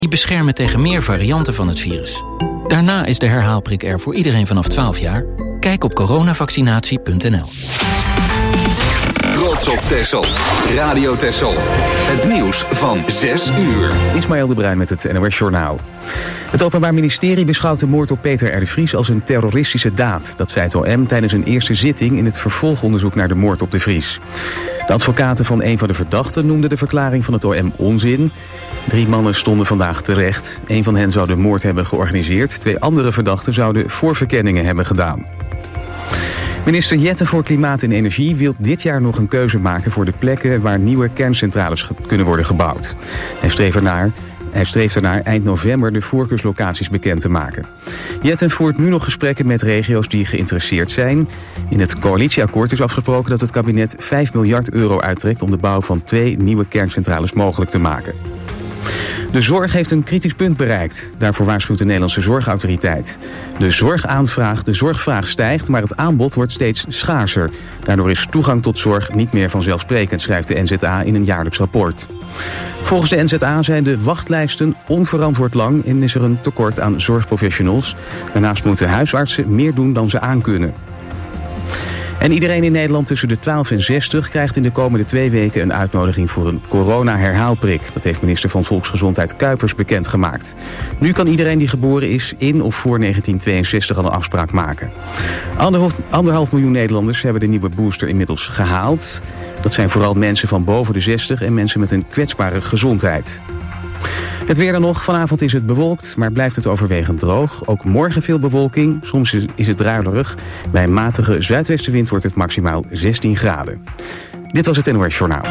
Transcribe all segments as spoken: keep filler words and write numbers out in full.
Die beschermen tegen meer varianten van het virus. Daarna is de herhaalprik er voor iedereen vanaf twaalf jaar. Kijk op coronavaccinatie punt n l. Trots op Texel. Radio Texel. Het nieuws van zes uur. Ismaël de Bruin met het N O S Journaal. Het Openbaar Ministerie beschouwt de moord op Peter R. de Vries als een terroristische daad. Dat zei het O M tijdens een eerste zitting in het vervolgonderzoek naar de moord op de Vries. De advocaten van een van de verdachten noemden de verklaring van het O M onzin. Drie mannen stonden vandaag terecht. Een van hen zou de moord hebben georganiseerd. Twee andere verdachten zouden voorverkenningen hebben gedaan. Minister Jetten voor Klimaat en Energie wil dit jaar nog een keuze maken voor de plekken waar nieuwe kerncentrales kunnen worden gebouwd. Hij streeft ernaar, hij streeft ernaar eind november de voorkeurslocaties bekend te maken. Jetten voert nu nog gesprekken met regio's die geïnteresseerd zijn. In het coalitieakkoord is afgesproken dat het kabinet vijf miljard euro uittrekt om de bouw van twee nieuwe kerncentrales mogelijk te maken. De zorg heeft een kritisch punt bereikt. Daarvoor waarschuwt de Nederlandse Zorgautoriteit. De zorgaanvraag, de zorgvraag stijgt, maar het aanbod wordt steeds schaarser. Daardoor is toegang tot zorg niet meer vanzelfsprekend, schrijft de N Z A in een jaarlijks rapport. Volgens de N Z A zijn de wachtlijsten onverantwoord lang en is er een tekort aan zorgprofessionals. Daarnaast moeten huisartsen meer doen dan ze aankunnen. En iedereen in Nederland tussen de twaalf en zestig krijgt in de komende twee weken een uitnodiging voor een corona-herhaalprik. Dat heeft minister van Volksgezondheid Kuipers bekendgemaakt. Nu kan iedereen die geboren is in of voor negentien tweeënzestig al een afspraak maken. Anderhalf, anderhalf miljoen Nederlanders hebben de nieuwe booster inmiddels gehaald. Dat zijn vooral mensen van boven de zestig en mensen met een kwetsbare gezondheid. Het weer dan nog. Vanavond is het bewolkt, maar blijft het overwegend droog. Ook morgen veel bewolking. Soms is het druilerig. Bij een matige zuidwestenwind wordt het maximaal zestien graden. Dit was het N O S Journaal.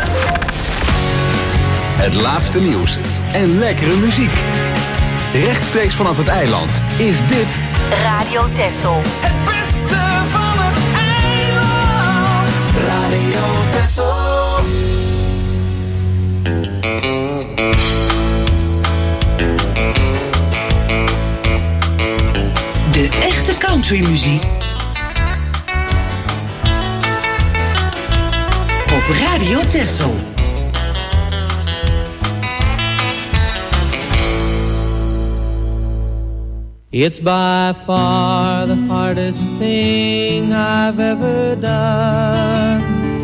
Het laatste nieuws en lekkere muziek. Rechtstreeks vanaf het eiland is dit Radio Texel. Het beste van het eiland. Radio Texel. De echte countrymuziek op Radio Texel. It's by far the hardest thing I've ever done,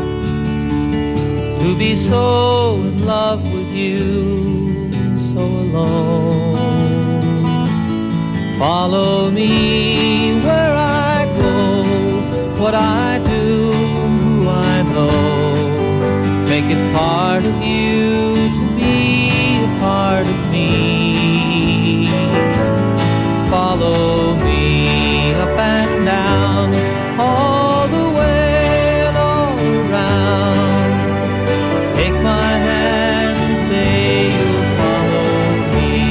to be so in love with you, so alone. Follow me where I go, what I do, who I know. Make it part of you to be a part of me. Follow me up and down, all the way and all around. Take my hand and say you'll follow me.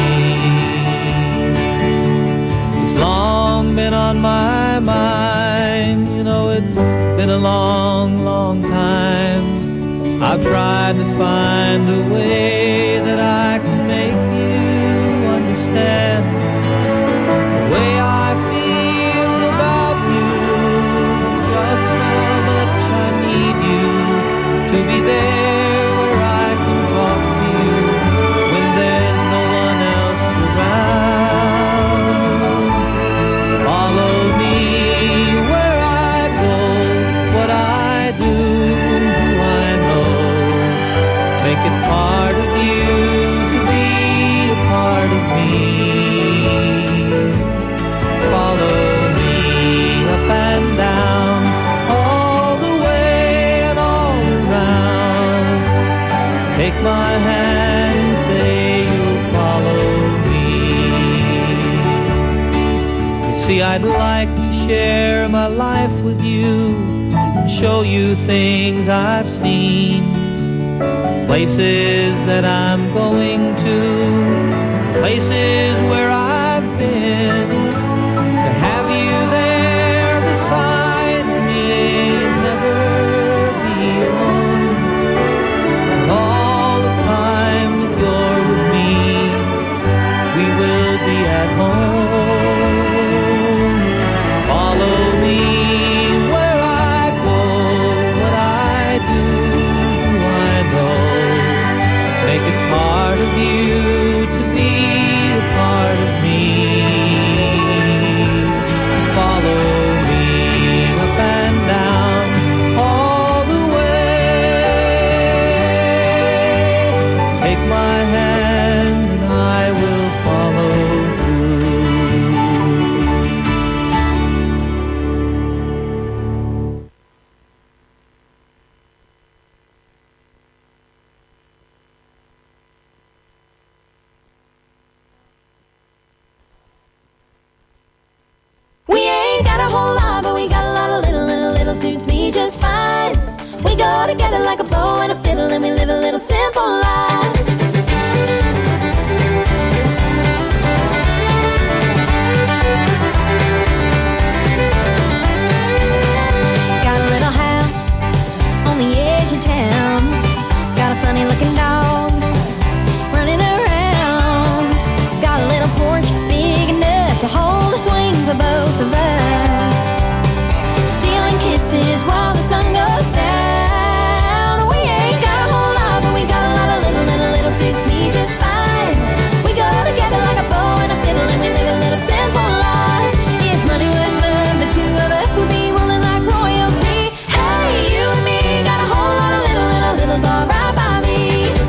It's long been on my mind, you know it's been a long, long time. I've tried to find a way that I can make you understand the way I feel about you, just how much I need you to be there where I can talk to you when there's no one else around. Follow me where I go, what I do, who I know. Make it part of you to be a part of me. Follow me up and down, all the way and all around. Take my hand, say you'll follow me. You see, I'd like to share my life with you and show you things I've seen, places that I'm going to, places where I've been. To have you there beside me, never be alone. And all the time that you're with me, we will be at home. Follow me where I go, what I do, who I know. Make it part of you suits me just fine. We go together like a bow and a fiddle, and we live a little simple life. Got a little house on the edge of town. Got a funny looking dog running around. Got a little porch big enough to hold a swing for both of us. Stealing kisses while the sun goes down. We ain't got a whole lot, but we got a lot of little, little, little suits me just fine. We go together like a bow and a fiddle, and we live a little simple life. If money was love, the two of us would be rolling like royalty. Hey, you and me got a whole lot of little, little, littles all right by me.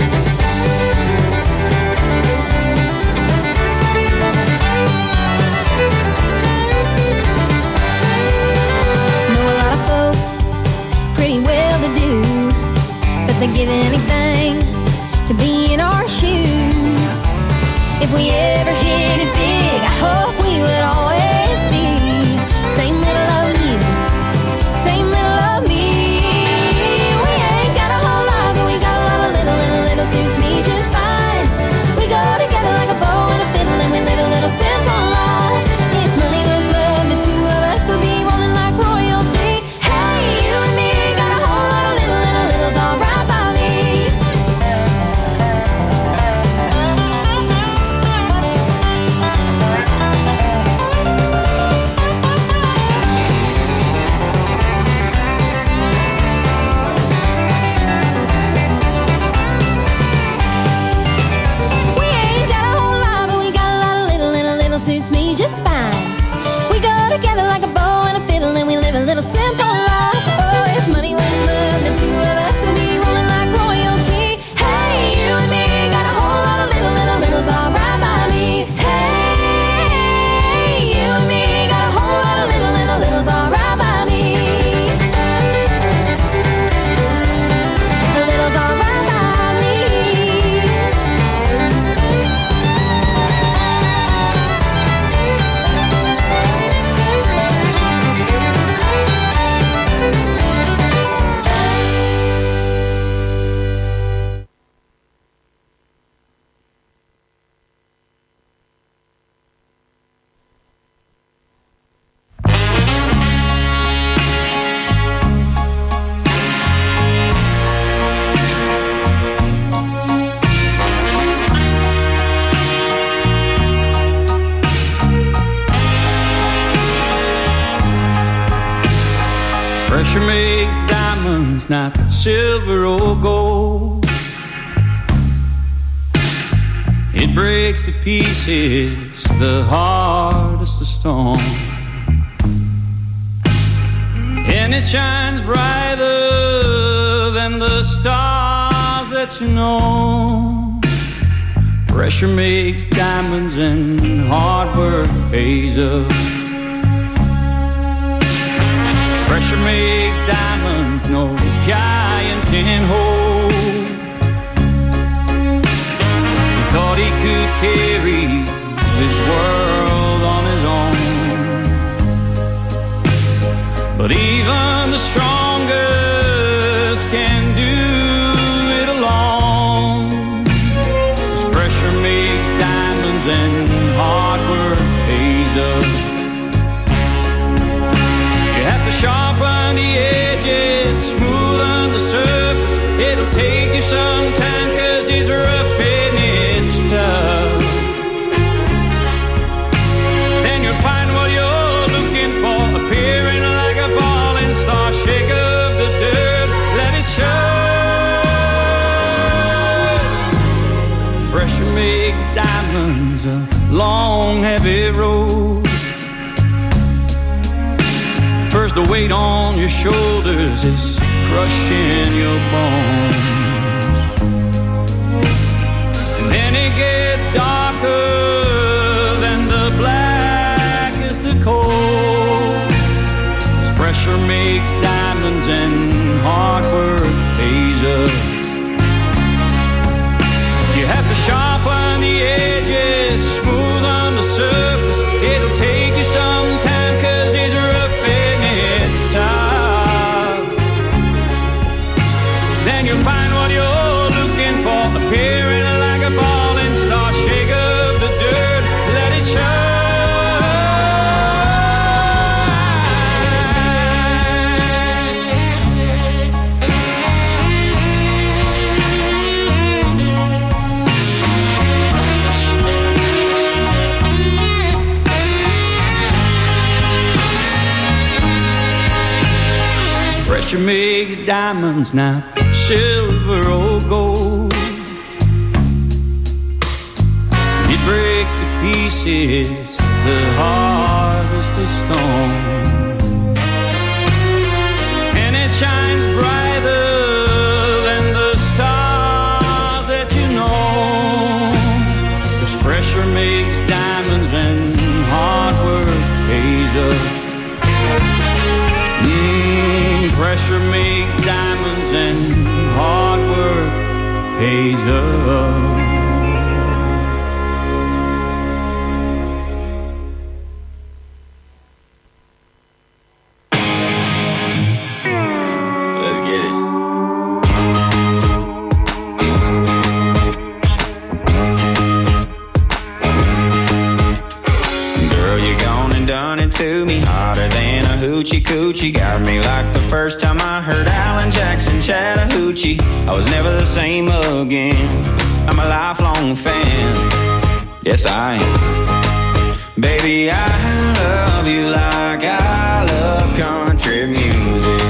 Pretty well to do, but they'd give anything to be in our shoes. If we ever hit it big, I hope we would always be same little of you, same little of me. We ain't got a whole lot, but we got a lot of little, little, little suits me just fine. We go together like a bow and a fiddle, and we live a little simple life. If money was love, the two of us would be rolling like royalty. Hey, you and me got a whole lot of little, little, littles all right by me. We ain't got a whole lot, but we got a lot of little, little, little suits me just fine. We go together like a bow and a fiddle, and we live a little simple life. Oh, if money was love, the two of us would be rolling like royalty. Hey, you and me got a whole lot of little, little, littles all right by me. Hey, you and me got a whole lot of little, little, littles all right by me. The littles all right by me. Pressure makes diamonds, not silver or gold. It breaks to pieces the hardest of stone, and it shines brighter than the stars that you know. Pressure makes diamonds and hard work pays up. Pressure makes diamonds no giant can hold. He thought he could carry this world on his own, but even the strongest can do it alone. 'Cause pressure makes diamonds and hard work pays up. Sharpen the edges, smoothen the surface. It'll take you some time, 'cause it's rough and it's tough. Then you'll find what you're looking for, appearing like a falling star. Shake up the dirt, let it show. Pressure makes diamonds a long, heavy road. First, the weight on your shoulders is crushing your bones, and then it gets darker than the blackest of coal. 'Cause pressure makes diamonds and hard work pays up. You have to sharpen the edges, smoothen the surface. It'll take you some time, 'cause it's rough and it's tough. diamonds, not silver or gold. It breaks to pieces the hardest of stone, and it shines brighter than the stars that you know. 'Cause pressure makes diamonds and hard work pays up. Mm, pressure makes diamonds and hard work pays up. To me harder than a hoochie coochie. Got me like the first time I heard Alan Jackson Chattahoochee. I was never the same again. I'm a lifelong fan. Yes, I am. Baby, I love you like I love country music.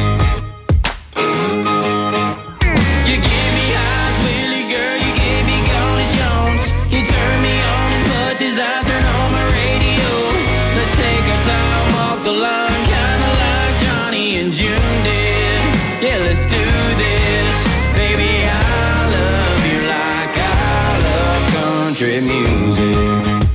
You give me highs, Willie, girl. You gave me Golden Jones. You turn me on as much as I turn on my radio. Let's take our time, walk the line, kinda like Johnny and June did. Yeah, let's do this. Baby, I love you like I love country music.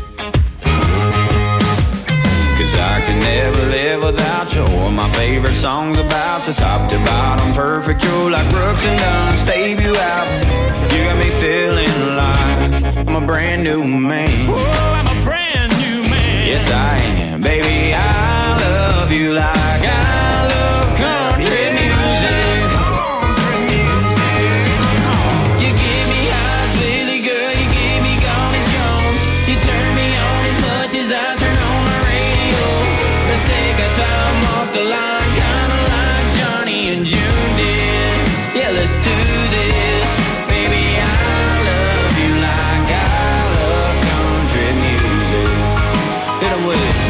'Cause I can never live without you. All my favorite songs about the top to bottom, perfect. You're like Brooks and Dunn's debut album. You got me feeling like I'm a brand new man. Oh, I'm a brand new man. Yes, I am. Baby, I love you like I love country music. Country music. You give me highs, Willie, girl. You give me Golden Jones. You turn me on as much as I turn on my radio. Let's take our time off the line, kinda like Johnny and June did. Yeah, let's do this. Baby, I love you like I love country music. Hit 'em with it.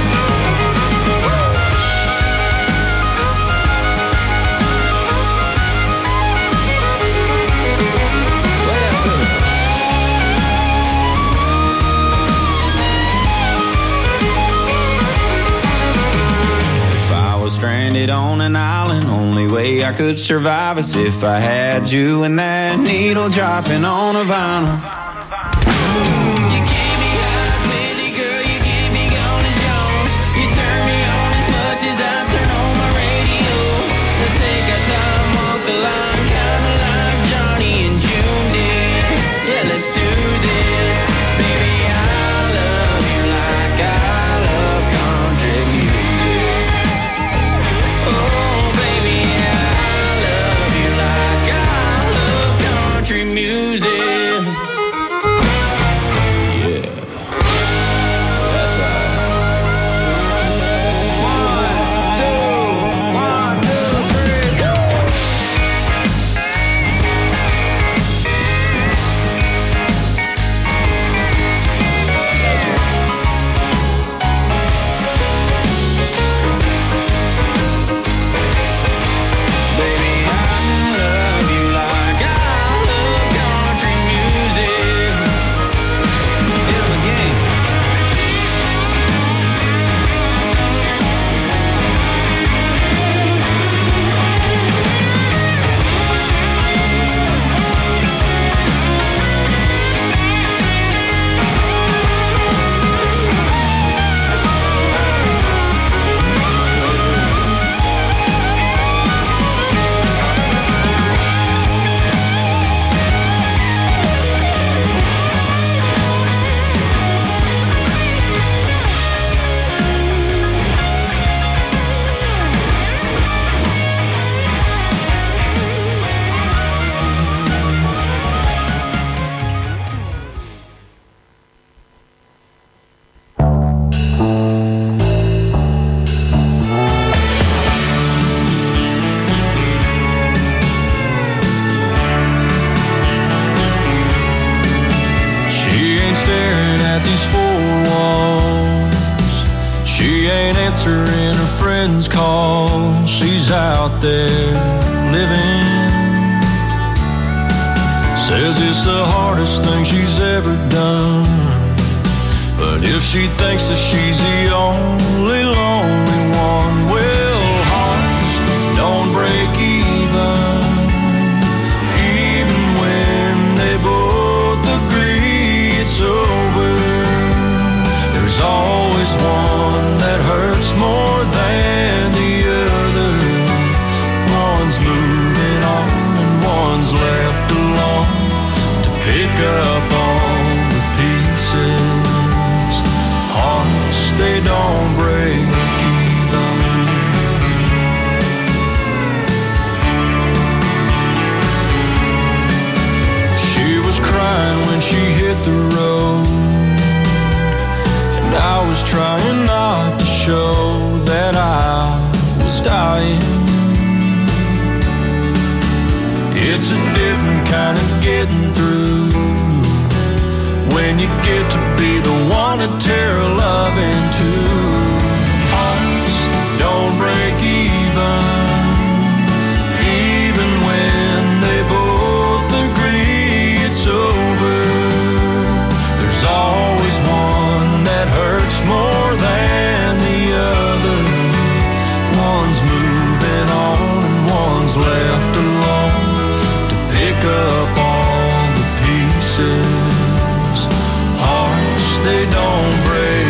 Stranded on an island, only way I could survive is if I had you and that needle dropping on a vinyl. You gave me highs, Willie, girl, you gave me Golden Jones. You turn me on as much as I turn on my radio. Let's take our time, walk the line, kinda like Johnny and June did. Yeah, let's do this. Baby, I love you like I love country music. Oh, baby, I love you like I love country music. Yeah, that's right. One, two, one, two, three, go! That's right. Baby, I love you like I love country music. Hit 'em again. She ain't staring at these four walls. She ain't answering her friends' calls. She's out there living Says it's the hardest thing she's ever done. But if she thinks that she's the only lonely one, well, hearts don't break even. Even when they both agree it's over, there's always one that hurts more than the other. One's moving on and one's left alone to pick up all the pieces. Hearts, they don't break even. She was crying when she hit the road, and I was trying not to show that I was dying. It's a different kind of getting through when you get to be the one to tear a love in two. Hearts don't break even. Even when they both agree it's over, there's always one that hurts more than the other. One's moving on and one's left alone to pick up all the pieces. Hearts, they don't break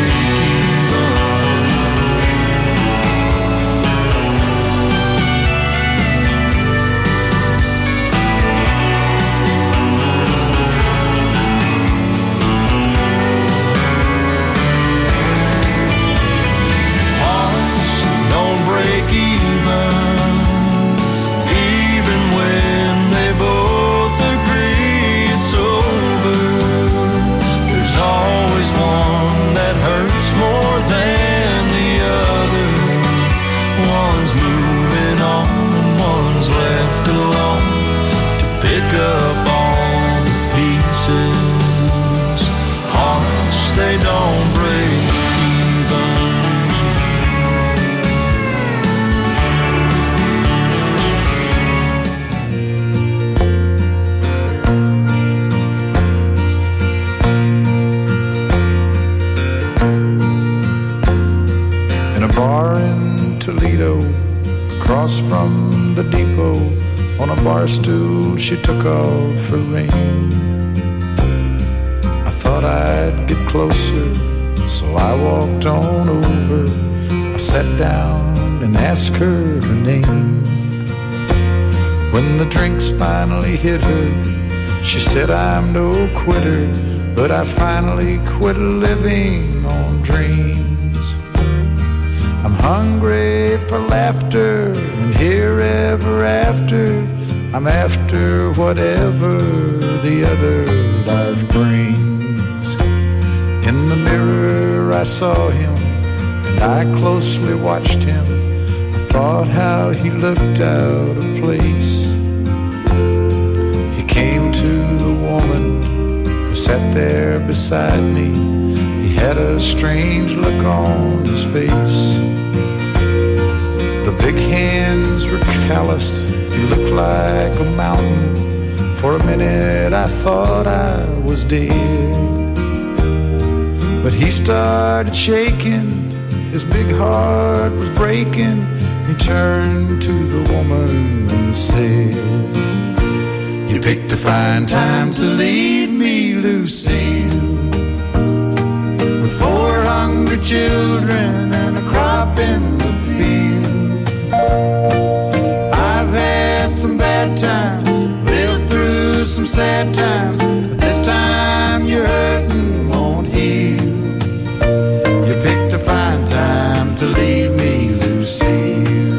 up all the pieces. Hearts, they don't break even. In a bar in Toledo, across from the depot, on a bar stool she took off her ring. I thought I'd get closer, so I walked on over. I sat down and asked her her name. When the drinks finally hit her, she said I'm no quitter, but I finally quit living on dreams. I'm hungry for laughter, and here ever after, I'm after whatever the other life brings. In the mirror I saw him, and I closely watched him. I thought how he looked out of place. He came to the woman who sat there beside me. He had a strange look on his face. The big hands were calloused, he looked like a mountain. For a minute I thought I was dead. But he started shaking, his big heart was breaking. He turned to the woman and said, "You picked a fine time to leave me, Lucille, with four hungry children and a crop in the field. I've had some bad times, lived through some sad times, but this time your hurting won't heal. You picked a fine time to leave me, Lucille."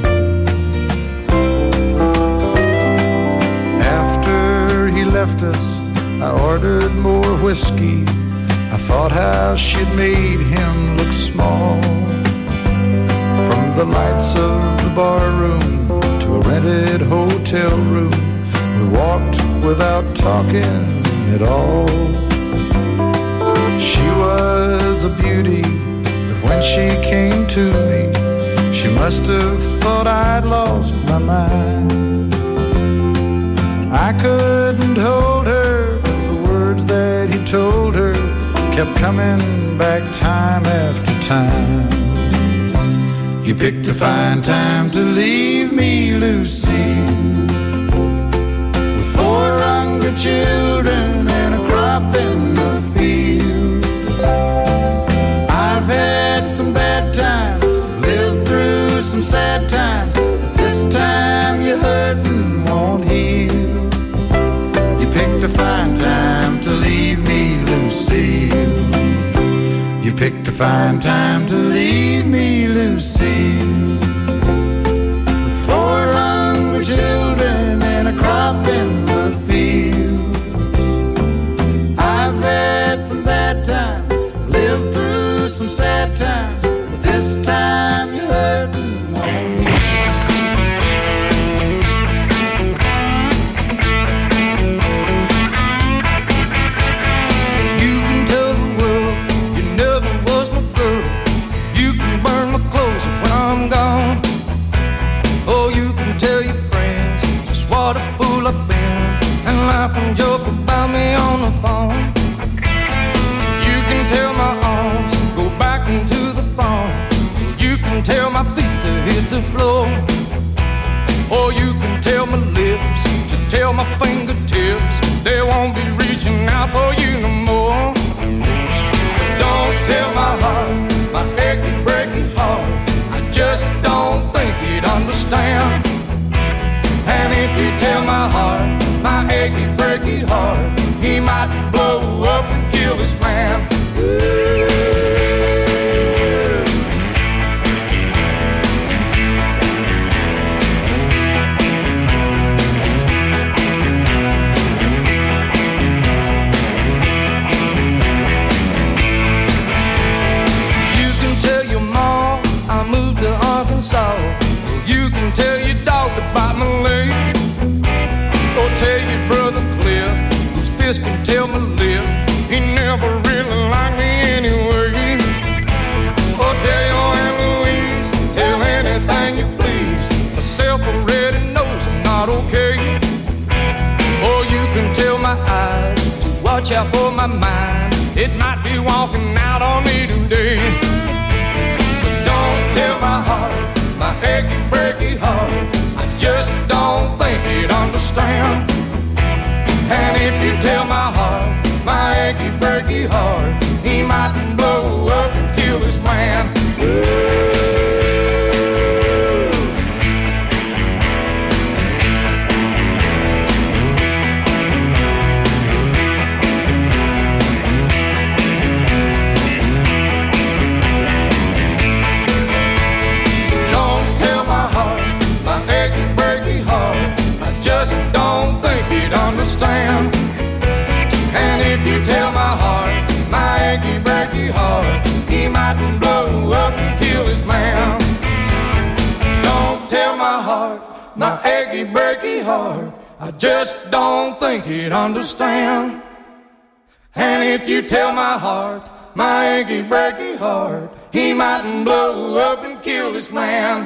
After he left us, I ordered more whiskey. I thought how she'd made him look small. From the lights of the bar room to a rented hotel room, we walked without talking at all. She was a beauty, but when she came to me, she must have thought I'd lost my mind. I couldn't hold kept coming back time after time. You picked a fine time to leave me, Lucy, with four hungry children and a crop in the field. I've had some bad times, lived through some sad times, but this time your hurting won't heal. You picked a fine time to leave me, Lucille. You picked a fine time to leave me, Lucille, with four hungry children and a crop in the field. I've had some bad times, lived through some sad times, but this time you're hurting won't heal. And joke about me on the phone. You can tell my arms go back into the phone. You can tell my feet to hit the floor. Or you can tell my lips to tell my fingertips they won't be reaching out for you no more. Don't tell my heart, my achy, breaky heart, I just don't think he'd understand. And if you tell my heart, my achy, breaky heart, he might blow up and kill this man. You can tell your mom I moved to Arkansas. You can tell your dog to bite my leg. Or tell your brother Cliff, whose fist can tell my lip, he never really liked me anyway. Or tell your Aunt Louise, tell anything you please, myself already knows I'm not okay. Or you can tell my eyes to watch out for my mind, it might be walking out on me today. But don't tell my heart, my achy, breaky heart, I just don't think he'd understand. And if you tell my heart, my achy, breaky heart, he might blow up and kill this man. Don't tell my heart, my achy, breaky heart, I just don't think he'd understand. And if you tell my heart, my achy, breaky heart, he might blow up and kill this man. Don't tell my heart, my achy, breaky heart, I just don't think he'd understand. And if you tell my heart, my achy, breaky heart, he might blow up and kill this man.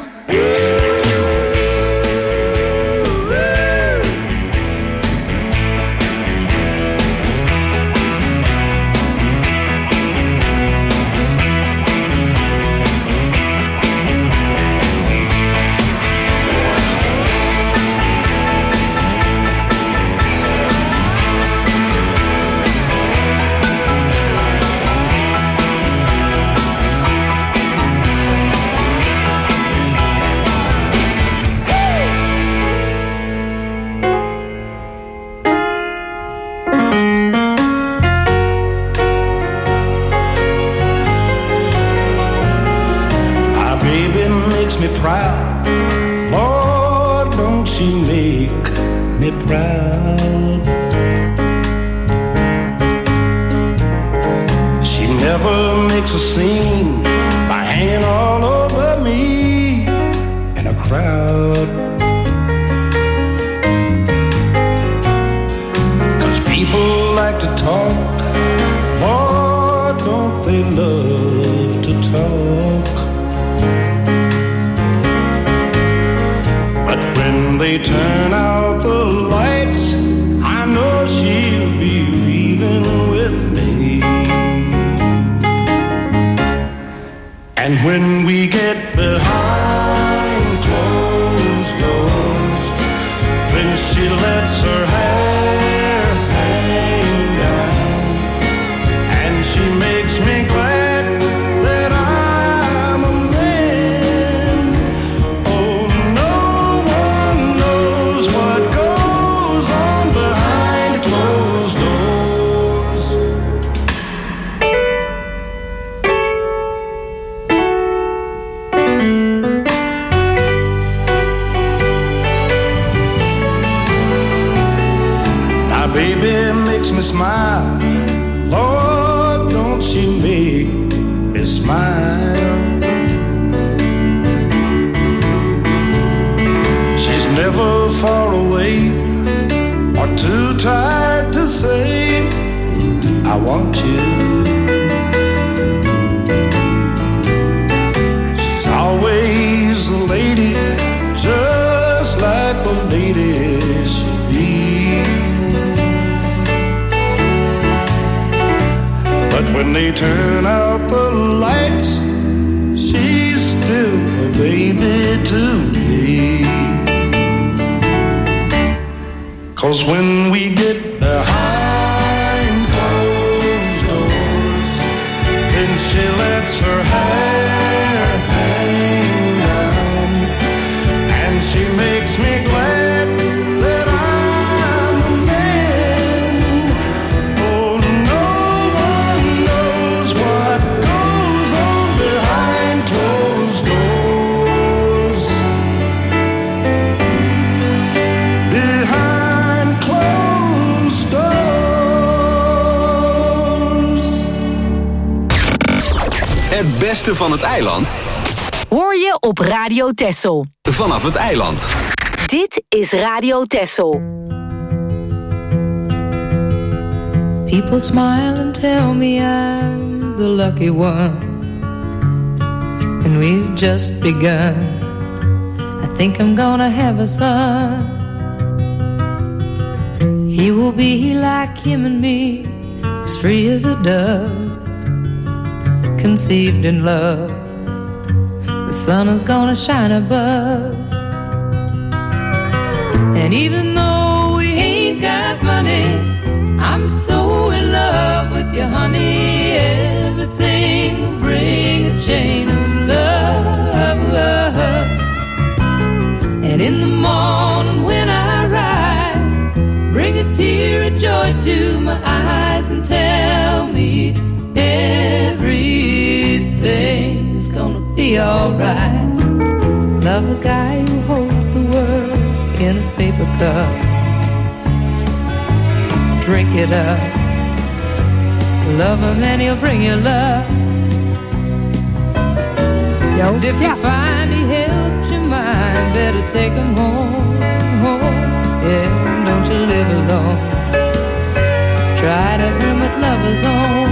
Proud, Lord, don't she make me proud? She never makes a scene by hanging all over me in a crowd. 'Cause people like to talk, Lord, don't they love to talk? When they turn out the lights, I know she'll be leaving with me. And when we get behind closed doors, when she lets her hair hang down, and she makes me glad that I'm a man. Oh, no one knows what goes on behind closed doors. My baby makes me smile. Lord, don't she make me smile. She's never far away or too tired to say, I want you. She's always a lady, just like a lady should be. But when they turn out the lights, she's still a baby to me. 'Cause when we get behind closed doors, then she lets her hair hang down, and she makes me glad that I'm a man. Oh, no one knows what goes on behind closed doors. Behind closed doors. Het beste van het eiland Hoor je op Radio Texel. vanaf het eiland. Dit is Radio Texel. People smile and tell me I'm the lucky one, and we've just begun. I think I'm gonna have a son. He will be like him and me, as free as a dove, conceived in love. The sun is gonna shine above. And even though we ain't got money, I'm so in love with you, honey. Everything will bring a chain of love, love. And in the morning when I rise, bring a tear of joy to my eyes and tell me everything is gonna be alright. Love a guy who holds the world in a paper cup. Drink it up. Love him and he'll bring you love. And if you find he helps your mind, better take him home, home. Yeah, don't you live alone. Try to earn what lovers own.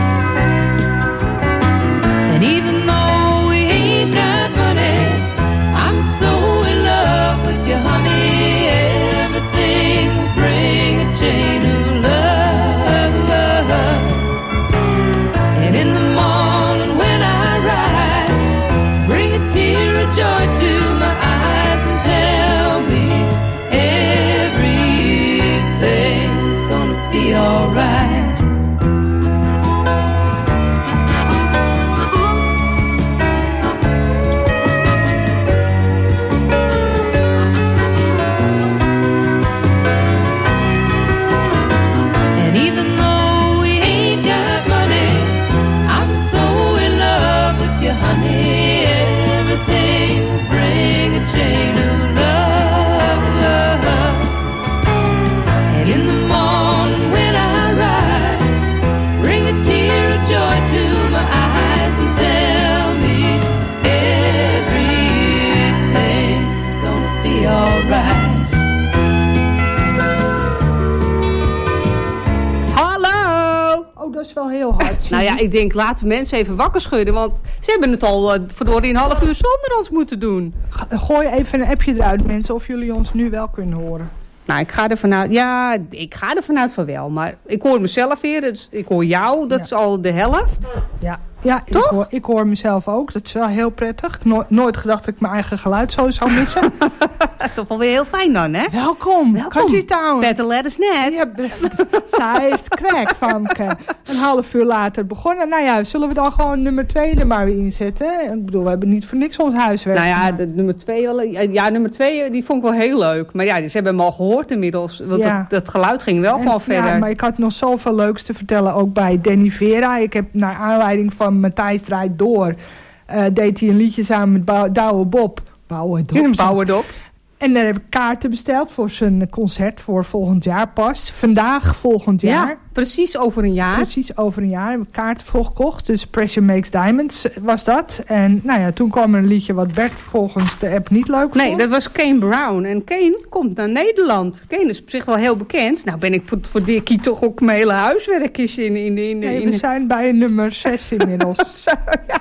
And even though we ain't got money, I'm so in love with you, honey. Everything will bring a chain of love, love. And in the morning when I rise, bring a tear of joy to my eyes and tell me everything's gonna be alright. Wel heel hard. Nou ja, ik denk, laten mensen even wakker schudden. Want ze hebben het al uh, verdorie een half uur zonder ons moeten doen. Gooi even een appje eruit, mensen, of jullie ons nu wel kunnen horen. Nou, ik ga er vanuit, ja, ik ga er vanuit van wel. Maar ik hoor mezelf weer, dus ik hoor jou, dat Ja. is al de helft. Ja, ja ik, Toch? hoor, ik hoor mezelf ook. Dat is wel heel prettig. No- nooit gedacht dat ik mijn eigen geluid zo zou missen. Toch wel weer heel fijn dan, hè? Welkom. Welkom. Country Town. Better let us net. Ja, zij is het crack van een half uur later begonnen. Nou ja, zullen we dan gewoon nummer twee er maar weer inzetten? Ik bedoel, we hebben niet voor niks ons huiswerk. Nou ja, de, nummer twee, wel- ja, nummer twee, die vond ik wel heel leuk. Maar ja, die, ze hebben hem al gehoord inmiddels. Want Ja. dat, dat geluid ging wel En- gewoon verder. Ja, maar ik had nog zoveel leuks te vertellen, ook bij Danny Vera. Ik heb naar aanleiding van Matthijs Draait Door, uh, deed hij een liedje samen met Bou- Douwe Bob. Bouwen Dop. Bouwen Dop. En daar heb ik kaarten besteld voor zijn concert voor volgend jaar pas. Vandaag volgend jaar. Ja, precies over een jaar. Precies over een jaar heb ik kaarten voor gekocht. Dus Pressure Makes Diamonds was dat. En nou ja, toen kwam er een liedje wat Bert volgens de app niet leuk vond. Nee, dat was Kane Brown. En Kane komt naar Nederland. Kane is op zich wel heel bekend. Nou ben ik voor, voor Dickie toch ook mijn hele huiswerkjes in. in, in, Nee, in we zijn bij nummer zes inmiddels. Zo, ja.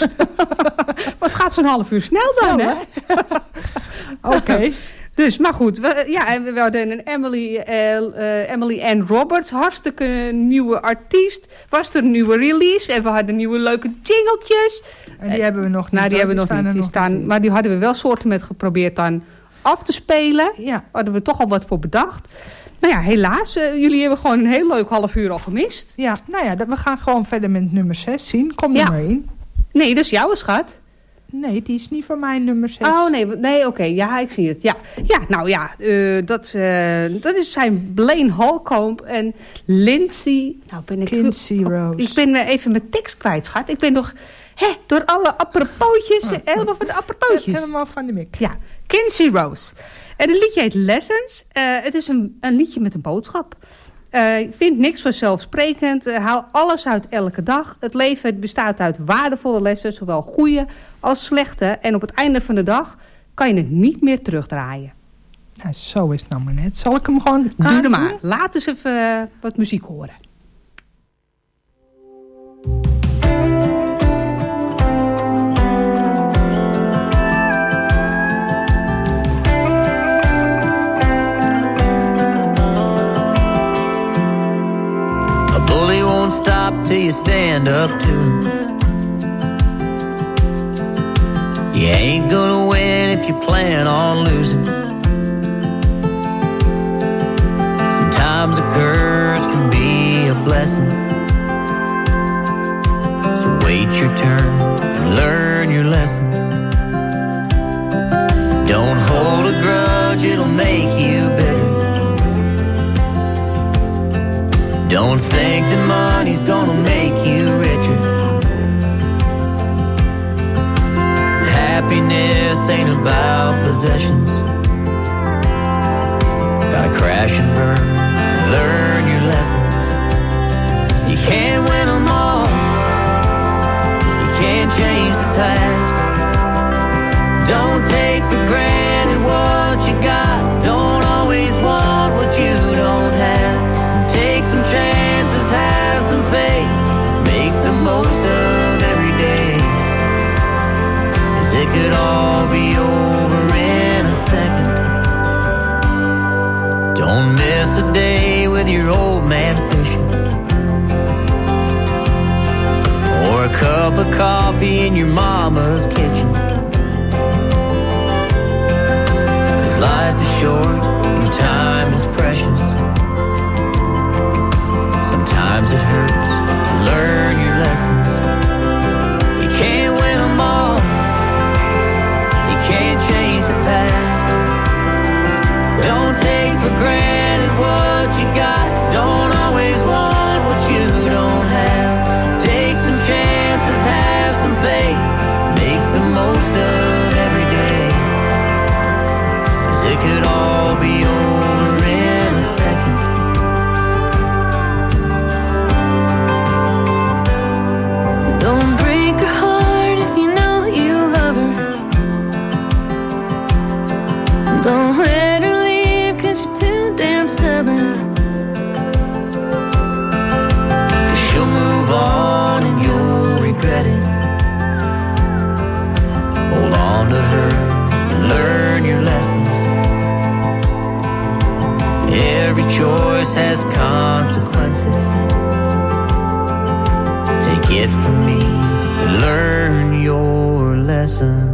Wat gaat zo'n half uur snel dan, hè? Oké. Okay. Dus, maar goed. We, ja, we hadden een Emily, uh, uh, Emily Ann Roberts. Hartstikke nieuwe artiest. Was er een nieuwe release. En we hadden nieuwe leuke jingeltjes. En die uh, hebben we nog niet. Nou, die hebben we nog niet. Die nog staan, niet. Maar die hadden we wel soorten met geprobeerd dan af te spelen. Ja. Hadden we toch al wat voor bedacht. Nou ja, helaas. Uh, jullie hebben gewoon een heel leuk half uur al gemist. Ja, nou ja, we gaan gewoon verder met nummer zes zien. Kom ja. er maar in. Nee, dat is jouw schat. Nee, die is niet van mij nummer zes. Oh, nee, nee oké. Okay. Ja, ik zie het. Ja, ja nou ja, uh, dat, uh, dat is zijn Blaine Holcomb en Lindsay... Nou ben ik... Kinsey Rose. Ik ben even mijn tekst kwijt, schat. Ik ben nog hè, door alle apropootjes, oh, helemaal van de apropootjes. Helemaal van de mik. Ja, Kinsey Rose. En het liedje heet Lessons. Uh, het is een, een liedje met een boodschap. Uh, ik vind niks vanzelfsprekend. Uh, haal alles uit elke dag. Het leven bestaat uit waardevolle lessen, zowel goede als slechte. En op het einde van de dag kan je het niet meer terugdraaien. Nou, zo is het nou maar net. Zal ik hem gewoon Doe aandoen? er maar. Laat eens even uh, wat muziek horen. Stop till you stand up to him. You ain't gonna win if you plan on losing. Sometimes a curse can be a blessing. So wait your turn and learn your lessons. Don't hold a grudge, it'll make you bitter. Don't think that money's gonna make you richer. Happiness ain't about possessions. Gotta crash and burn, learn your lessons. You can't win them all. You can't change the past. Don't take for granted what you got. Don't always want what you don't have. Take some chances, have some faith. Make the most of every day. 'Cause it could all be over in a second. Don't miss a day with your old man fishing. Or a cup of coffee in your mama's kitchen. 'Cause life is short and time is precious. Sometimes it hurts to learn your lessons. You can't win them all. You can't change the past. Don't take for granted what you got. Don't always want what you don't have. Take some chances, have some faith. Make the most of every day. 'Cause it could all it for me and learn your lessons.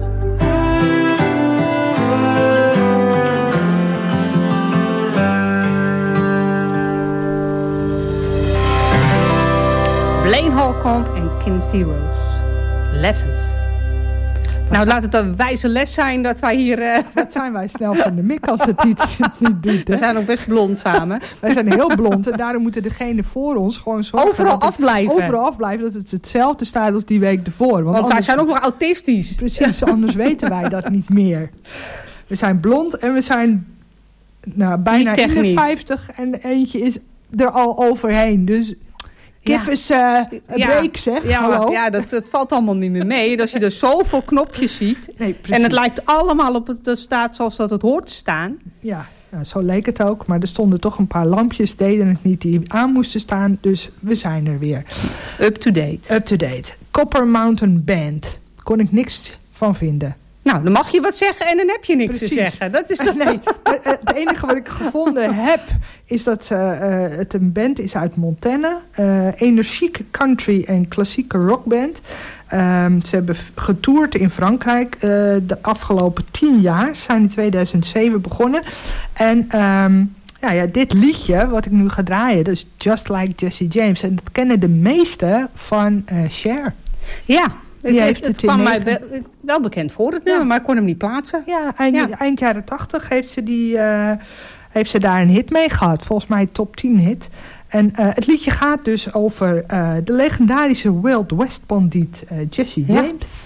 Blaine Holcomb en Kinsey Rose. Lessons. Nou, laat het een wijze les zijn dat wij hier... Uh... Wat zijn wij snel van de mik als het niet, niet doet. We zijn ook best blond samen. Wij zijn heel blond en daarom moeten degenen voor ons gewoon zorgen... Overal afblijven. Overal afblijven, dat het hetzelfde staat als die week ervoor. Want, Want anders, wij zijn ook nog autistisch. Precies, anders weten wij dat niet meer. We zijn blond en we zijn nou, bijna in de vijftig en eentje is er al overheen. Dus... Give ja. eens uh, een ja. break, zeg. Ja, Hallo. ja dat, dat valt allemaal niet meer mee. Als je er zoveel knopjes ziet. Nee, en het lijkt allemaal op het de staat zoals dat het hoort te staan. Ja, nou, zo leek het ook. Maar er stonden toch een paar lampjes, deden het niet, die aan moesten staan. Dus we zijn er weer. Up-to-date. Up-to-date. Copper Mountain Band. Kon ik niks van vinden. Nou, dan mag je wat zeggen en dan heb je niks Precies. te zeggen. Dat is dat... Nee, het enige wat ik gevonden heb is dat uh, uh, het een band is uit Montana. Uh, energieke country en klassieke rockband. Um, ze hebben getoerd in Frankrijk uh, de afgelopen tien jaar. Zijn in tweeduizend zeven begonnen. En um, ja, ja, dit liedje wat ik nu ga draaien, dat is Just Like Jesse James. En dat kennen de meesten van uh, Cher. Ja. Die het heeft het, het kwam in mij wel, wel bekend voor het nummer, ja. maar ik kon hem niet plaatsen. Ja, eind, ja. eind jaren tachtig heeft ze, die, uh, heeft ze daar een hit mee gehad. Volgens mij top tien hit. En uh, het liedje gaat dus over uh, de legendarische Wild West bandiet uh, Jesse James. Ja.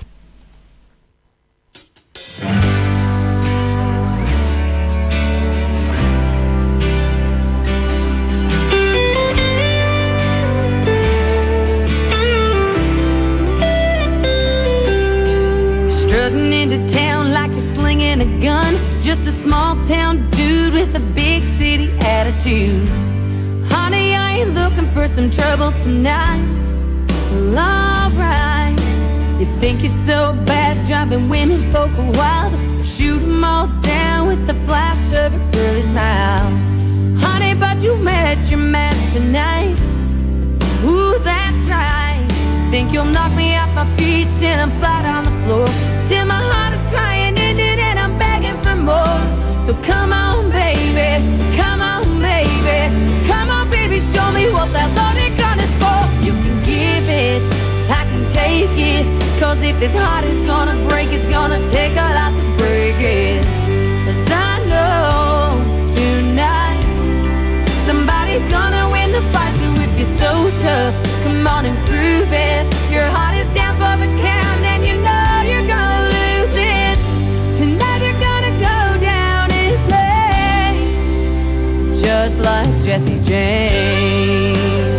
Strutting into town like you're slinging a gun. Just a small town dude with a big city attitude. Honey, I ain't looking for some trouble tonight. Well, alright. You think you're so bad, driving women folk wild. Shoot 'em all down with the flash of a girly smile. Honey, but you met your match tonight. Ooh, that's right. Think you'll knock me off my feet till I'm flat on the floor. Till my heart is crying in it and I'm begging for more. So come on, baby, come on, baby. Come on, baby, show me what that loaded gun is for. You can give it, I can take it. Cause if this heart is gonna break, it's gonna take a lot to break it. As I know tonight, somebody's gonna win the fight. So if you're so tough, come on and prove it. Your heart is down for the count and you know you're gonna lose it. Tonight you're gonna go down in flames, just like Jesse James.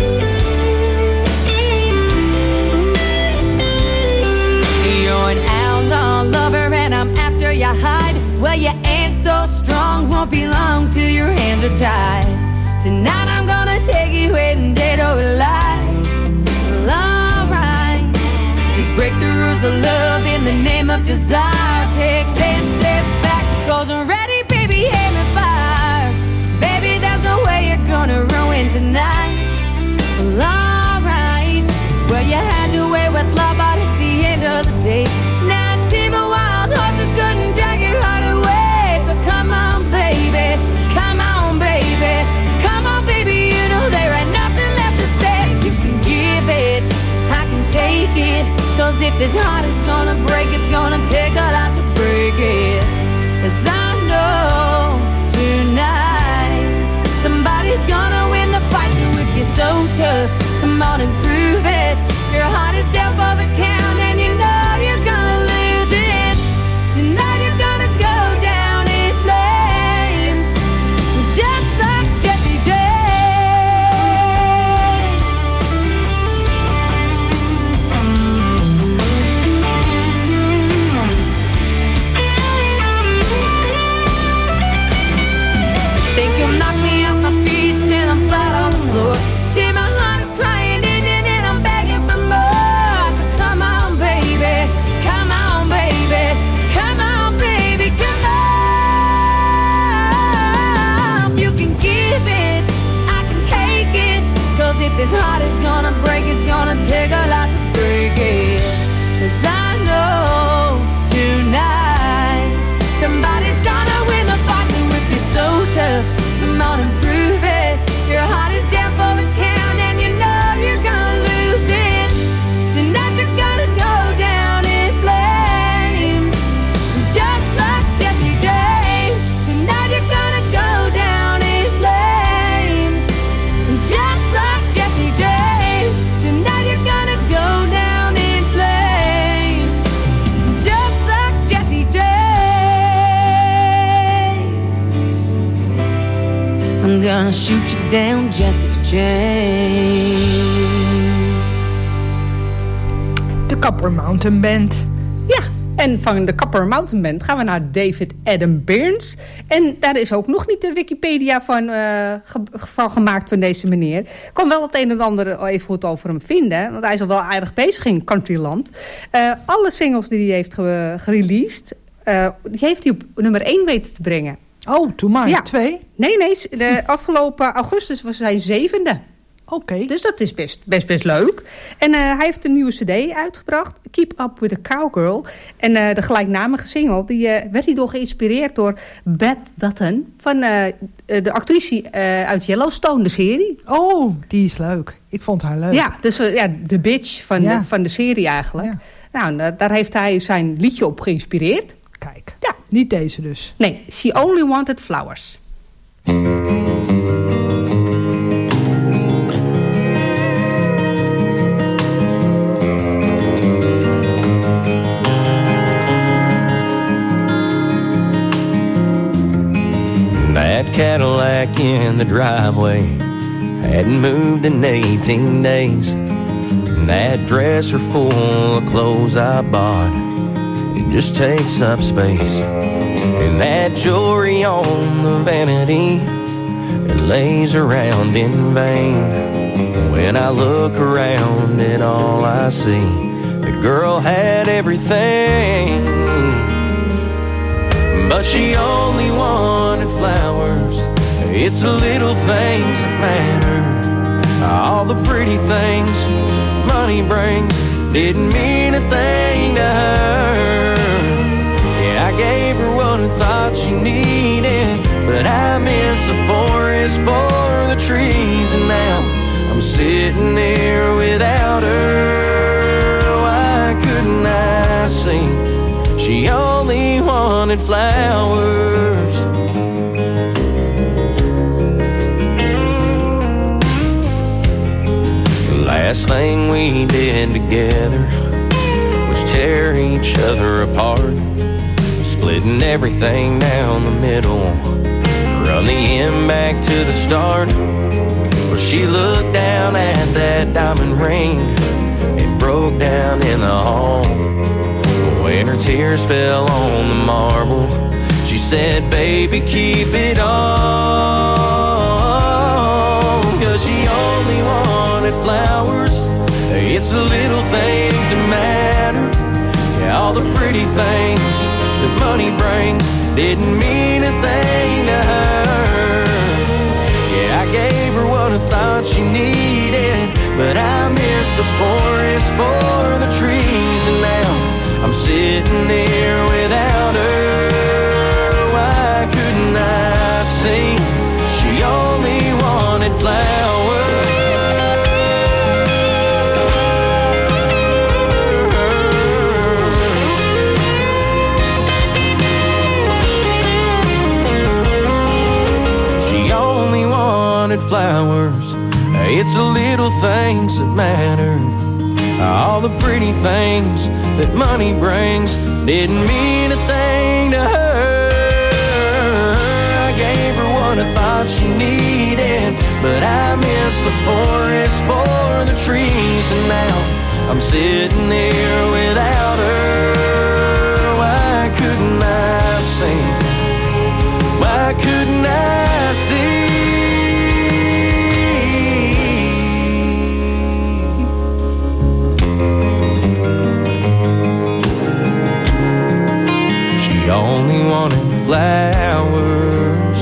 You're an outlaw lover and I'm after your hide. Well, you ain't so strong, won't be long till your hands are tied. Tonight I'm gonna take you in dead or alive. Well, alright. You break the rules of love in the name of desire. Take ten steps back, cause I'm ready, baby, aim and fire. Baby, there's no way you're gonna ruin tonight. Well, alright. Well, you had your way with love, but it's the end of the day. Now team of wild horses couldn't drag your heart away. So come on, baby, come on, baby. Come on, baby, you know there ain't nothing left to say. You can give it, I can take it. Cause if this heart is gonna break, it's gonna take a lot to break it. As I know tonight, somebody's gonna win the fight. So if you're so tough, come on and prove it. Your heart is down for the count and you know you're gonna lose it. Tonight you're gonna go down in flames, just like Jesse James. gonna shoot you down, Jessica James. De Copper Mountain Band. Ja, en van de Copper Mountain Band gaan we naar David Adam Byrnes. En daar is ook nog niet de Wikipedia van, uh, ge- van gemaakt van deze meneer. Ik kon wel het een en ander even goed over hem vinden. Want hij is al wel aardig bezig in countryland. Uh, alle singles die hij heeft ge- gereleased, uh, die heeft hij op nummer één weten te brengen. Oh, toen maar. Ja. Twee? Nee, nee. De afgelopen augustus was hij zevende. Oké. Okay. Dus dat is best, best, best leuk. En uh, hij heeft een nieuwe cd uitgebracht. Keep Up With A Cowgirl. En uh, de gelijknamige single, die uh, werd hij door geïnspireerd door Beth Dutton. Van uh, de actrice uh, uit Yellowstone, de serie. Oh, die is leuk. Ik vond haar leuk. Ja, dus uh, ja, de bitch van, ja. de, van de serie eigenlijk. Ja. Nou, uh, daar heeft hij zijn liedje op geïnspireerd. Kijk, ja. Niet deze dus. Nee, She Only Wanted Flowers. That Cadillac in the driveway hadn't moved in eighteen days. And that dresser full of clothes I bought, it just takes up space. And that jewelry on the vanity, it lays around in vain. When I look around at all I see, the girl had everything, but she only wanted flowers. It's the little things that matter. All the pretty things money brings didn't mean a thing to her. Yeah, I gave her what I thought she needed, but I missed the forest for the trees. And now I'm sitting here without her. Why couldn't I see she only wanted flowers? Last thing we did together was tear each other apart, splitting everything down the middle, from the end back to the start. Well, she looked down at that diamond ring and broke down in the hall. When her tears fell on the marble, she said, baby, keep it on, 'cause she only wanted flowers. It's the little things that matter. Yeah, all the pretty things that money brings didn't mean a thing to her. Yeah, I gave her what I thought she needed, but I missed the forest for the trees. And now I'm sitting here without her. Why couldn't I see she only wanted flowers? She only wanted flowers. It's the little things that matter. All the pretty things that money brings didn't mean a thing to her. I gave her what I thought she needed, but I missed the forest for the trees. And now I'm sitting here without her. Why couldn't I see? Why couldn't I see? She only wanted flowers.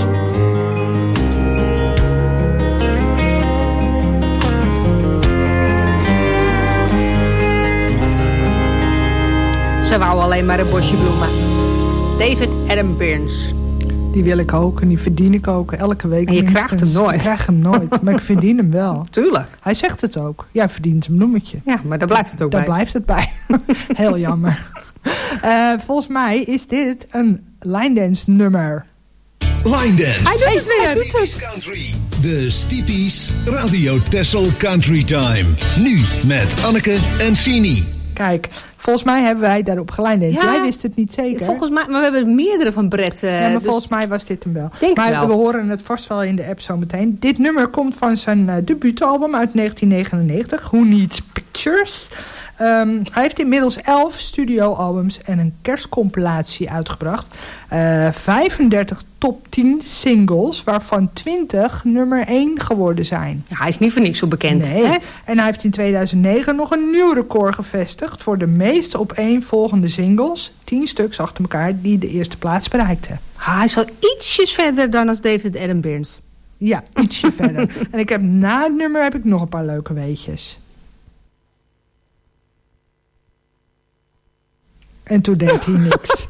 Ze wou alleen maar een bosje bloemen. David Adam Byrnes. Die wil ik ook en die verdien ik ook elke week. En je minstens. krijgt hem nooit. Ik krijg hem nooit, maar ik verdien hem wel. Tuurlijk. Hij zegt het ook. Jij verdient een bloemetje. Ja, maar daar blijft het ook daar bij. Daar blijft het bij. Heel jammer. Uh, volgens mij is dit een line dance nummer. Line dance. Hij doet het weer. Hij doet het. Country. De Stiepies Radio Tessel Country Time. Nu met Anneke en Sini. Kijk, volgens mij hebben wij daarop gelijnd. Ja, Jij wist het niet zeker. Volgens mij, maar we hebben meerdere van Brett. Uh, ja, maar dus volgens mij was dit hem wel. Denk maar wel. we horen het vast wel in de app zo meteen. Dit nummer komt van zijn uh, debuutalbum uit negentien negenennegentig. Who Needs Pictures? Um, hij heeft inmiddels elf studioalbums en een kerstcompilatie uitgebracht. Uh, vijfendertig top tien singles, waarvan twintig nummer één geworden zijn. Ja, hij is niet voor niks zo bekend. Nee. Hè? En hij heeft in tweeduizend negen nog een nieuw record gevestigd voor de meest opeenvolgende singles, tien stuks achter elkaar, die de eerste plaats bereikten. Ah, hij is al ietsjes verder dan als David Adam Byrnes. Ja, ietsje verder. En ik heb na het nummer heb ik nog een paar leuke weetjes. En toen deed hij niks.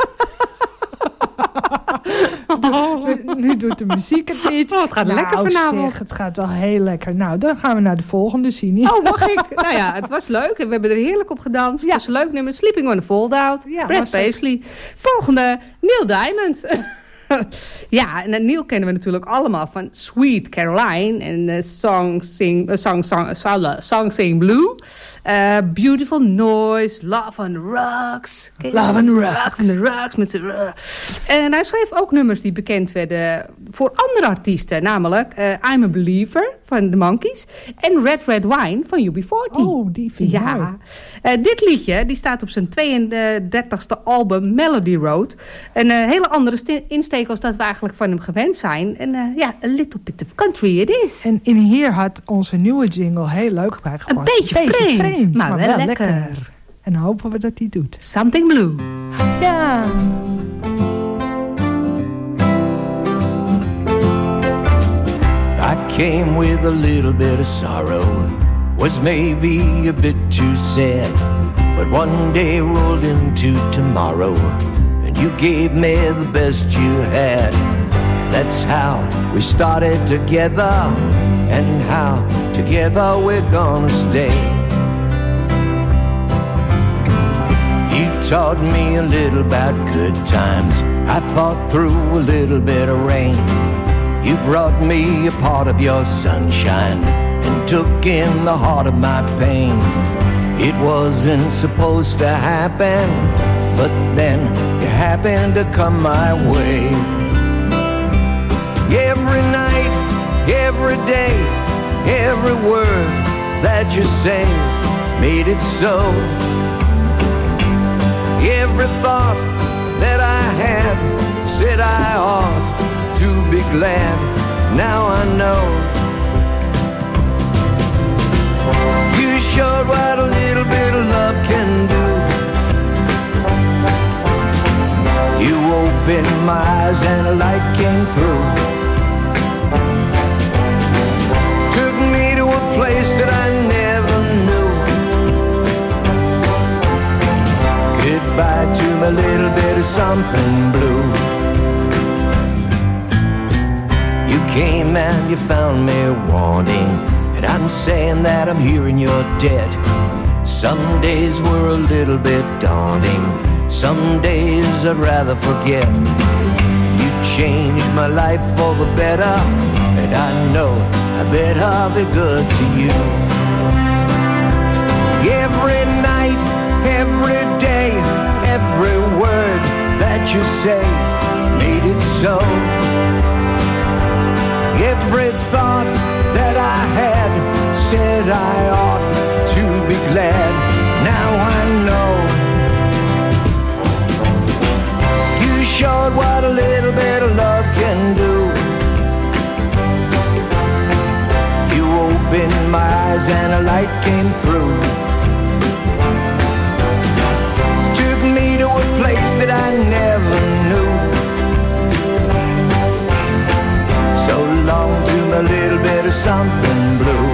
nu, nu doet de muziek het niet. Oh, het gaat nou, lekker vanavond. Zeg, het gaat wel heel lekker. Nou, dan gaan we naar de volgende zien. Oh, mag ik? Nou ja, het was leuk. We hebben er heerlijk op gedanst. Ja. Het was een leuk nummer. Sleeping on a Fold-Out. Ja, Brad Paisley. Volgende, Neil Diamond. Ja, en Neil kennen we natuurlijk allemaal van Sweet Caroline en uh, Song Sing, uh, song, song, uh, song Sing Blue. Uh, Beautiful Noise, Love on the Rocks. Love on the Rocks. Love on the Rocks. Met de, uh. En hij schreef ook nummers die bekend werden voor andere artiesten. Namelijk uh, I'm a Believer van The Monkees en Red Red Wine van U B veertig. Oh, die vind ik ja. mooi. Uh, dit liedje die staat op zijn tweeëndertigste album Melody Road. Een uh, hele andere st- insteek als dat we eigenlijk van hem gewend zijn. En uh, ja, a little bit of country it is. En in hier had onze nieuwe jingle heel leuk bij gepast. Een beetje, beetje vreemd, vreemd, maar, maar wel, wel lekker. lekker. En dan hopen we dat hij doet. Something Blue. Ja. I came with a little bit of sorrow, was maybe a bit too sad, but one day rolled into tomorrow, and you gave me the best you had. That's how we started together, and how together we're gonna stay. You taught me a little about good times, I fought through a little bit of rain. You brought me a part of your sunshine and took in the heart of my pain. It wasn't supposed to happen, but then you happened to come my way. Every night, every day, every word that you say made it so. Every thought that I had said I ought to be glad. Now I know you showed what a little bit of love can do. You opened my eyes and a light came through. Took me to a place that I never knew. Goodbye to my little bit of something blue. You came and you found me wanting, and I'm saying that I'm hearing you're dead. Some days were a little bit daunting, some days I'd rather forget. You changed my life for the better, and I know I better be good to you. Every night, every day, every word that you say made it so. Every thought that I had said I ought to be glad. Now I know you showed what a little bit of love can do. You opened my eyes and a light came through. Took me to a place that I never knew. So long to a little bit of something blue.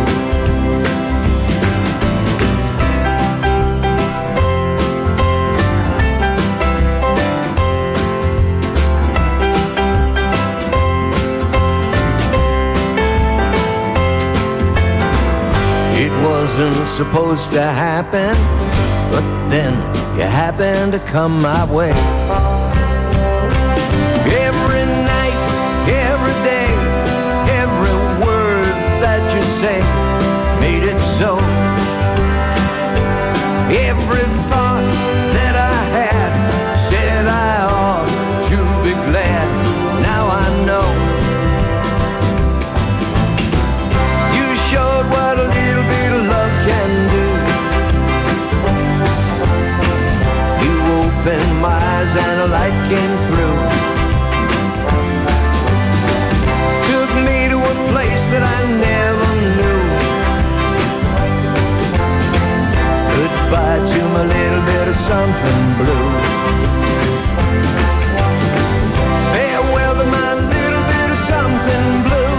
It wasn't supposed to happen, but then you happened to come my way. Every night, every day, every word that you say made it so. Every every thought that I had said I ought to be glad. Now I know you showed what a little bit of love can do. You opened my eyes and a light came through. Took me to a place that I never knew. Goodbye to my little bit of something blue. Farewell to my little bit of something blue.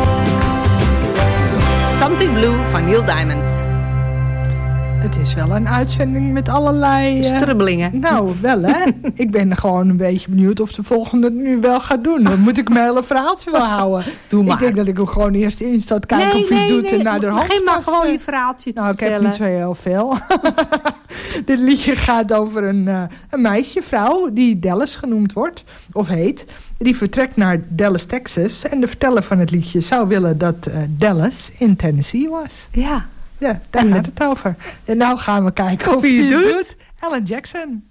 Something Blue van Neil Diamond. Het is wel een uitzending met allerlei... Uh, Strubbelingen. Nou, wel hè. Ik ben gewoon een beetje benieuwd of de volgende het nu wel gaat doen. Dan moet ik mijn hele verhaaltje wel houden. Doe maar. Ik denk dat ik hem gewoon eerst instaat kijken nee, of hij nee, doet nee, en naar de hand Begin maar gewoon je verhaaltje te Nou, ik vertellen. heb niet zo heel veel. Dit liedje gaat over een, uh, een meisje, vrouw, die Dallas genoemd wordt, of heet. Die vertrekt naar Dallas, Texas. En de verteller van het liedje zou willen dat uh, Dallas in Tennessee was. Ja. Ja, daar gaat het over. En nou gaan we kijken of, of hij het doet. doet. Alan Jackson.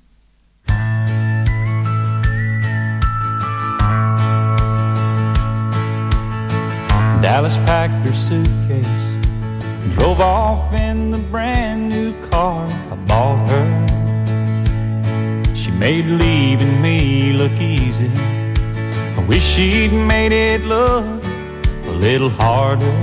Dallas packed her suitcase and drove off in the brand new car I bought her. She made leaving me look easy. I wish she'd made it look a little harder.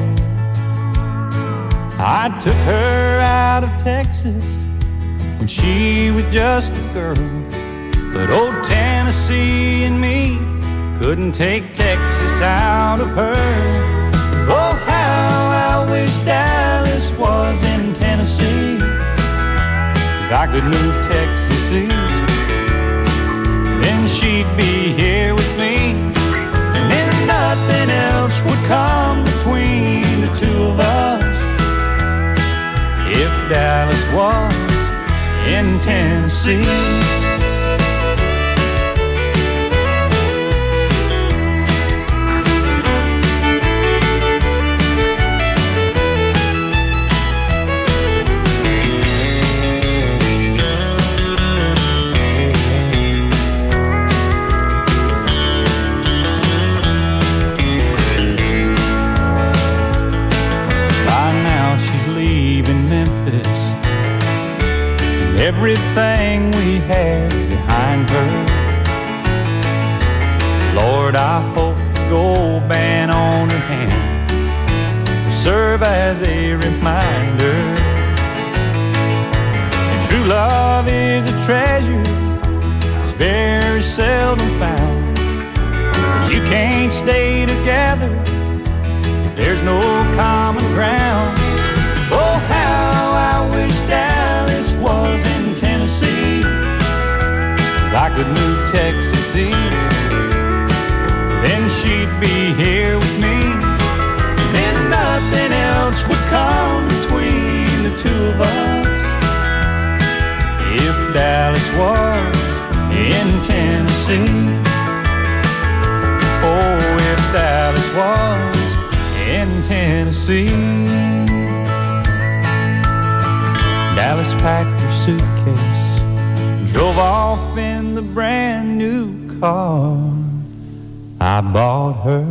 I took her out of Texas when she was just a girl. But old Tennessee and me couldn't take Texas out of her. Oh, how I wish Dallas was in Tennessee. If I could move Texas east, then she'd be here with me. And then nothing else would come between the two of us. If Dallas was in Tennessee. Everything we had behind her. Lord, I hope the gold band on her hand will serve as a reminder. And true love is a treasure that's very seldom found. But you can't stay together if there's no common ground. Oh, how I wish Dallas was in Tennessee. If I could move Texas east, then she'd be here with me. Then nothing else would come between the two of us. If Dallas was in Tennessee. Oh, if Dallas was in Tennessee. Dallas packed her suitcase and drove off in the brand new car I bought her.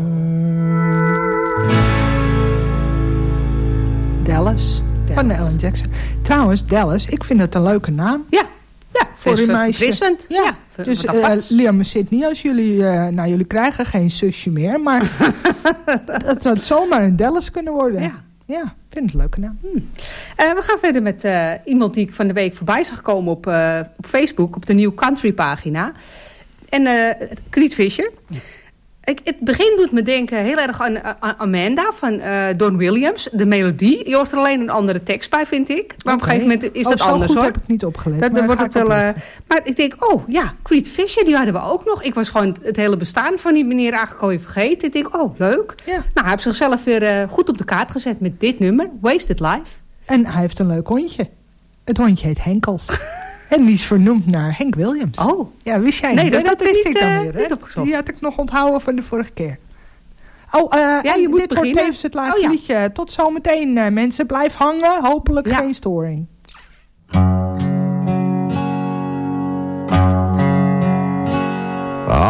Dallas, Dallas. Van Alan Jackson. Trouwens, Dallas, ik vind het een leuke naam. Ja, ja voor een meisje. Verfrissend. Ja, ja dus uh, Liam en Sydney, als jullie, uh, nou jullie krijgen geen zusje meer, maar het zou zomaar een Dallas kunnen worden. Ja. Ja, ik vind het een leuke naam. Hmm. Uh, we gaan verder met uh, iemand die ik van de week voorbij zag komen op, uh, op Facebook, op de New Country pagina. En uh, Creed Fisher. Ik, het begin doet me denken heel erg aan, aan Amanda van uh, Don Williams. De melodie. Je hoort er alleen een andere tekst bij, vind ik. Maar okay. Op een gegeven moment is oh, dat anders, hoor. heb ik niet opgelet. Dat, maar wordt het wel, uh, maar ik denk, oh ja, Creed Fisher, die hadden we ook nog. Ik was gewoon het hele bestaan van die meneer eigenlijk alweer vergeten. Ik denk, oh, leuk. Ja. Nou, hij heeft zichzelf weer uh, goed op de kaart gezet met dit nummer, Wasted Life. En hij heeft een leuk hondje. Het hondje heet Henkels. En die is vernoemd naar Hank Williams. Oh. Ja, wist jij nee, niet? dat, dat, dat wist niet, ik dan uh, weer. Niet opgezocht. Die had ik nog onthouden van de vorige keer. Oh, uh, ja, je moet dit beginnen. wordt tevens het laatste oh, ja. liedje. Tot zometeen, uh, mensen. Blijf hangen. Hopelijk ja. geen storing.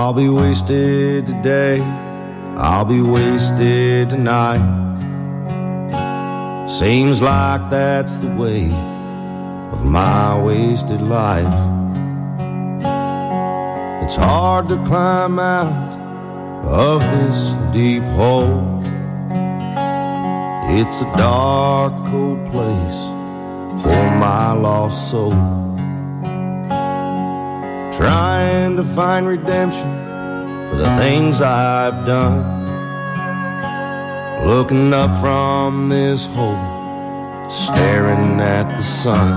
I'll be wasted today, I'll be wasted tonight. Seems like that's the way of my wasted life. It's hard to climb out of this deep hole. It's a dark, cold place for my lost soul. Trying to find redemption for the things I've done. Looking up from this hole, staring at the sun.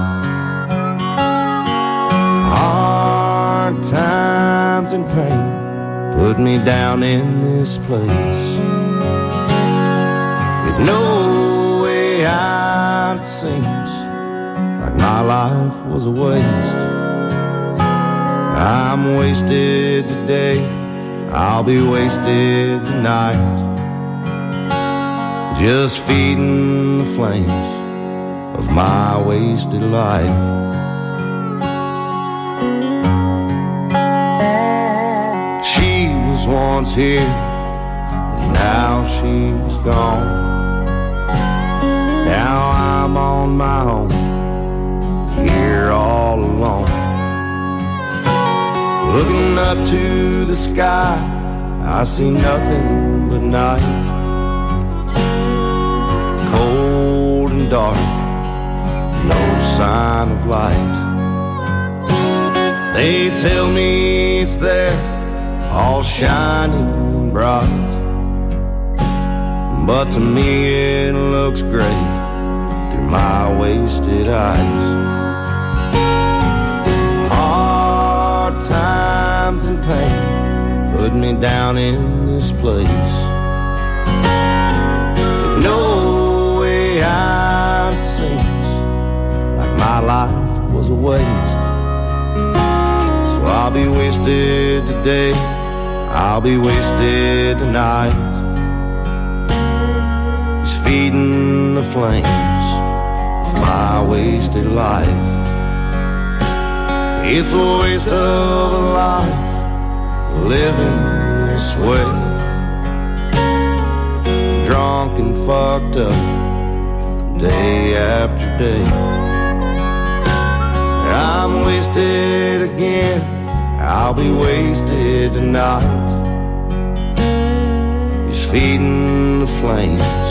Hard times and pain put me down in this place. With no way out, it seems like my life was a waste. I'm wasted today, I'll be wasted tonight. Just feeding the flames of my wasted life. She was once here, and now she's gone. Now I'm on my own, here all alone. Looking up to the sky, I see nothing but night. Cold and dark, no sign of light. They tell me it's there, all shining and bright. But to me it looks gray through my wasted eyes. Times and pain put me down in this place. With no way out, it seems like my life was a waste. So I'll be wasted today, I'll be wasted tonight. Just feeding the flames of my wasted life. It's a waste of a life living this way. Drunk and fucked up day after day. I'm wasted again, I'll be wasted tonight. Just feeding the flames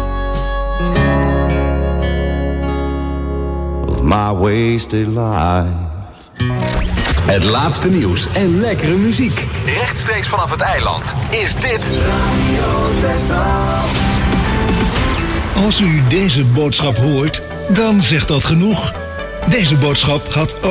of my wasted life. Het laatste nieuws en lekkere muziek. Rechtstreeks vanaf het eiland. Is dit Radio Texel. Als u deze boodschap hoort, dan zegt dat genoeg. Deze boodschap had